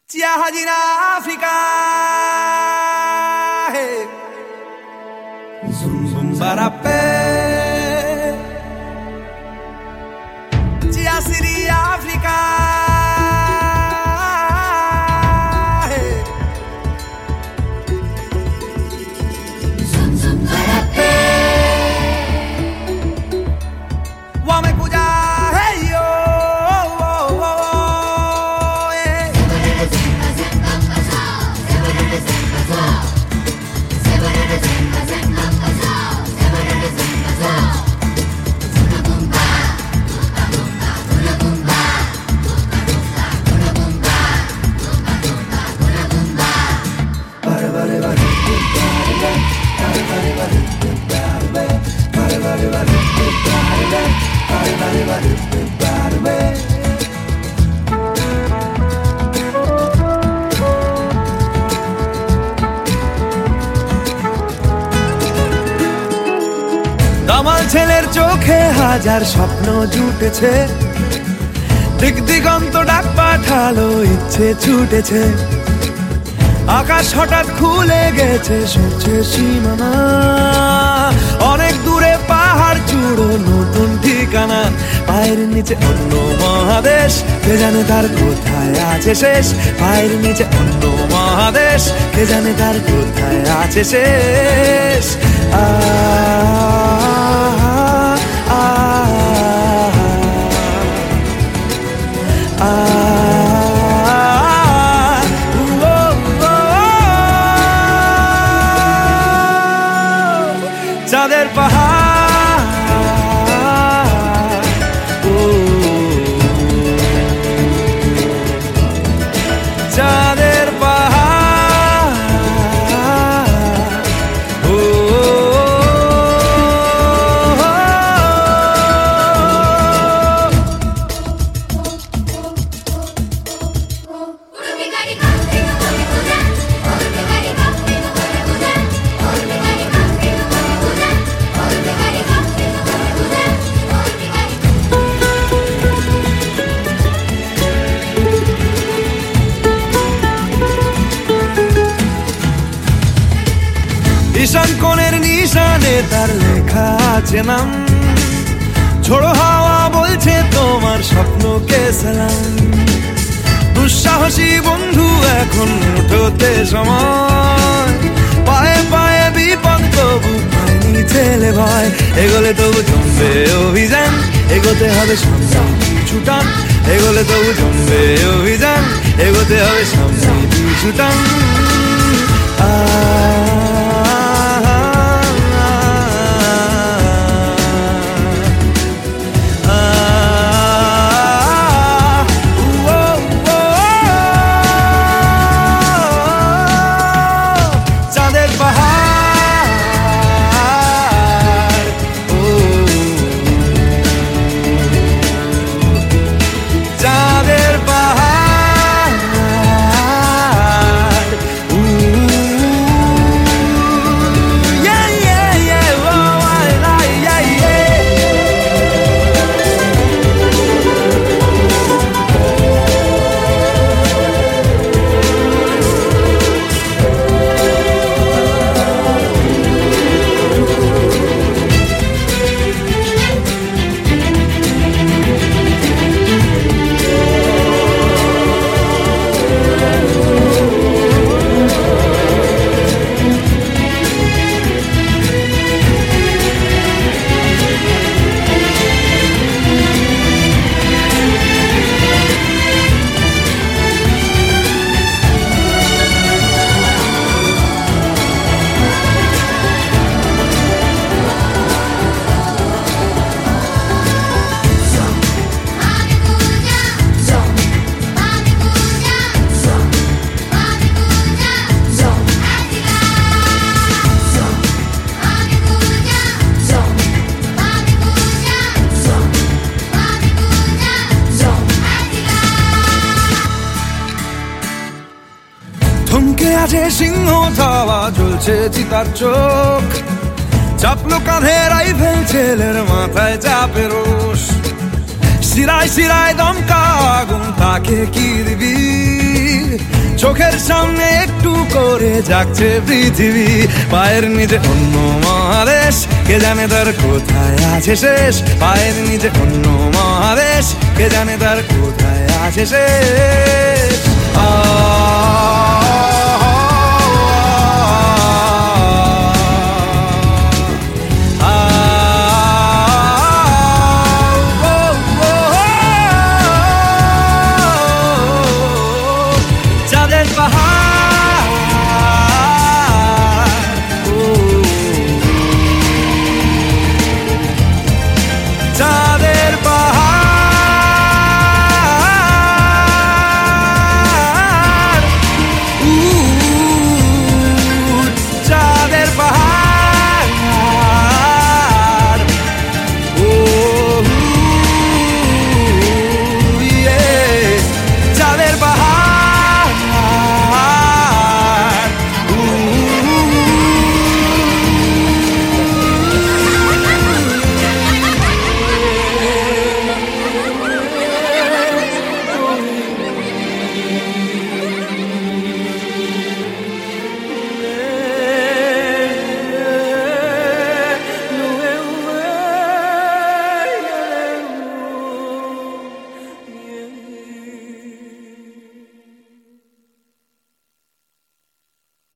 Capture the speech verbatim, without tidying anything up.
Ciahadina Africa, hey. Zum zum barape, Cia City Africa, hey. Zum zum barape, Wame kuja, hey yo. দামাল ছেলের চোখে হাজার স্বপ্ন জুটেছে, দিক দিগন্ত ডাক পাঠালো, ইচ্ছে ছুটেছে। আকাশ হঠাৎ খুলে গেছে, সরছে সীমানা, অনেক দূরে পাহাড় চূড়ো, নতুন ঠিকানা। পায়ের নিচে অন্য মহাদেশ, কে জানে তার কোথায় আছে শেষ। পায়ের নিচে অন্য মহাদেশ, কে জানে তার কোথায় আছে শেষ। আ চাঁদের পাহাড়, চাঁদের পাহাড়, ও ঈশান কোণের নিশানে তার লেখা আছে নাম। ঝোড়ো হাওয়া বলছে তোমার স্বপ্নকে সালাম। দুঃসাহসী বন্ধু এখন উঠোতে সময়, পায়ে পায়ে বিপদ তবু পায়নি ছেলে ভয়। এগোলে তবু জমবে অভিযান, এগোতে হবে সামনে পিছুটান। এগোলে তবু জমবে অভিযান, এগোতে হবে সামনে পিছুটান। আ থমকে আছে সিংহ ধাওয়া, জ্বলছে চিতার চোখ। চাপলো কাঁধে রাইফেল, ছেলের মাথায় চাপে রোষ। শিরায় শিরায় দমকা আগুন, তাকে কি দিবি? চোখের সামনে একটু করে জাগছে পৃথিবী, পায়ের নিচে অন্য মহাদেশ, কে জানে তার কোথায় আছে শেষ। পায়ের নিচে অন্য মহাদেশ, কে জানে তার কোথায় আছে শেষ।